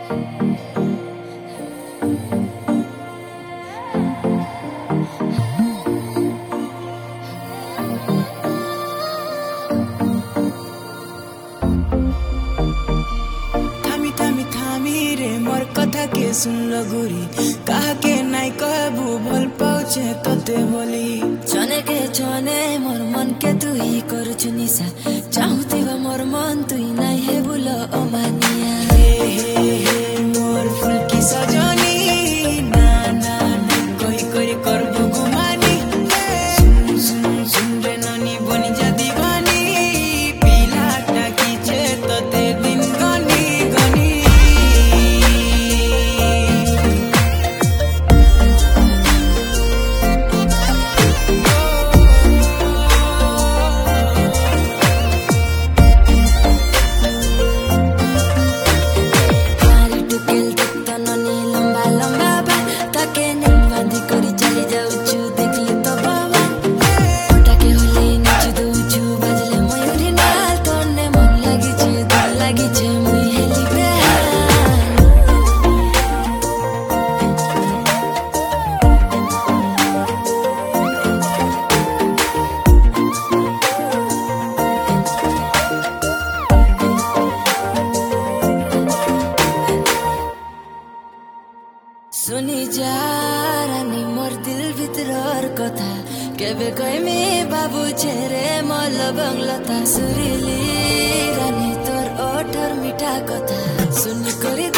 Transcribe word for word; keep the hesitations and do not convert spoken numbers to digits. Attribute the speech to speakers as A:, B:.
A: सुन लो गुरी कहा के नाई कहबू भल पाउछे तते बोली
B: छने के छने मोर मन के तू ही करू निशा चाहूथिबा मोर मन तू ही नाई हे बुलो अमानिया
A: हे हे हे मोर फूल की सजनी ना ना ना कोई कोई करबू गुमानी सुन सुन सुन रे ननी बनी जा दीवानी पिलाटा कीचे तते दिन गनी गनी
B: सुनी जा रानी मोर दिल भित्रर कथा केबे कइमी बाबू छेरे मल बंगलता सुरीली रानी तोर ओठर मिठा कथा सुनी करी